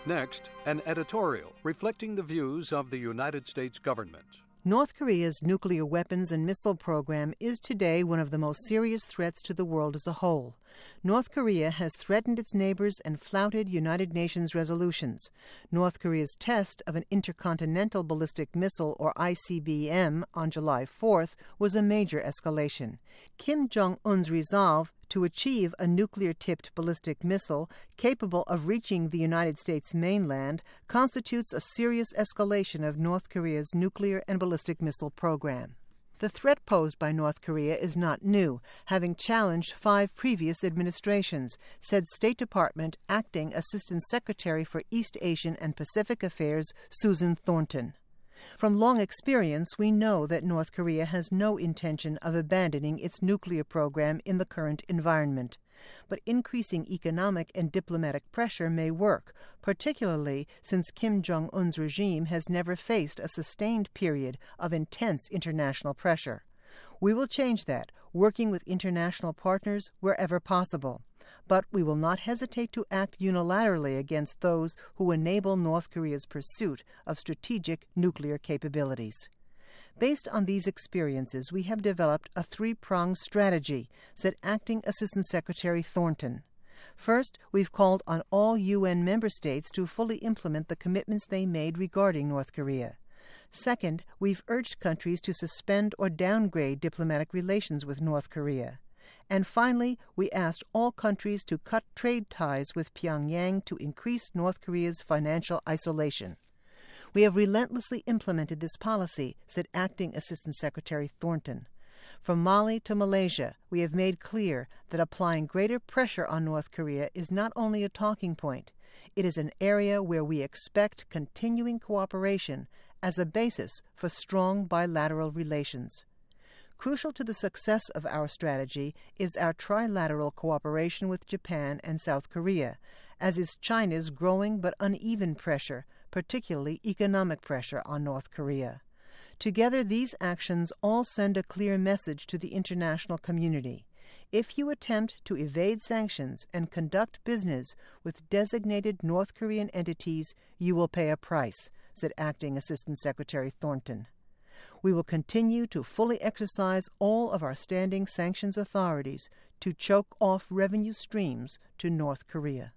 Next, an editorial reflecting the views of the United States government. North Korea's nuclear weapons and missile program is today one of the most serious threats to the world as a whole. North Korea has threatened its neighbors and flouted United Nations resolutions. North Korea's test of an intercontinental ballistic missile, or ICBM, on July 4th was a major escalation. Kim Jong-un's resolve to achieve a nuclear-tipped ballistic missile capable of reaching the United States mainland constitutes a serious escalation of North Korea's nuclear and ballistic missile program. The threat posed by North Korea is not new, having challenged 5 previous administrations, said State Department Acting Assistant Secretary for East Asian and Pacific Affairs Susan Thornton. From long experience, we know that North Korea has no intention of abandoning its nuclear program in the current environment. But increasing economic and diplomatic pressure may work, particularly since Kim Jong-un's regime has never faced a sustained period of intense international pressure. We will change that, working with international partners wherever possible. But we will not hesitate to act unilaterally against those who enable North Korea's pursuit of strategic nuclear capabilities. Based on these experiences, we have developed a 3-pronged strategy, said Acting Assistant Secretary Thornton. First, we've called on all UN member states to fully implement the commitments they made regarding North Korea. Second, we've urged countries to suspend or downgrade diplomatic relations with North Korea. And finally, we asked all countries to cut trade ties with Pyongyang to increase North Korea's financial isolation. We have relentlessly implemented this policy, said Acting Assistant Secretary Thornton. From Mali to Malaysia, we have made clear that applying greater pressure on North Korea is not only a talking point. It is an area where we expect continuing cooperation as a basis for strong bilateral relations. Crucial to the success of our strategy is our trilateral cooperation with Japan and South Korea, as is China's growing but uneven pressure, particularly economic pressure on North Korea. Together, these actions all send a clear message to the international community. If you attempt to evade sanctions and conduct business with designated North Korean entities, you will pay a price, said Acting Assistant Secretary Thornton. We will continue to fully exercise all of our standing sanctions authorities to choke off revenue streams to North Korea.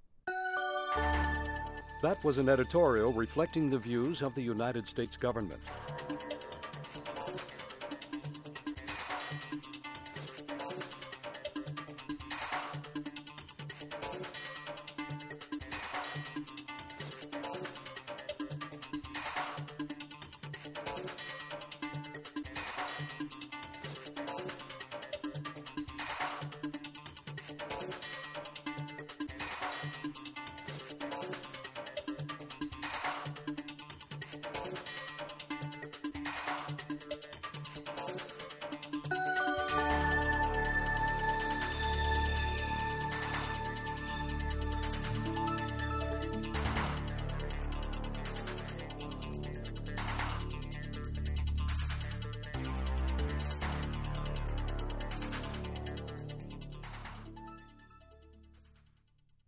That was an editorial reflecting the views of the United States government.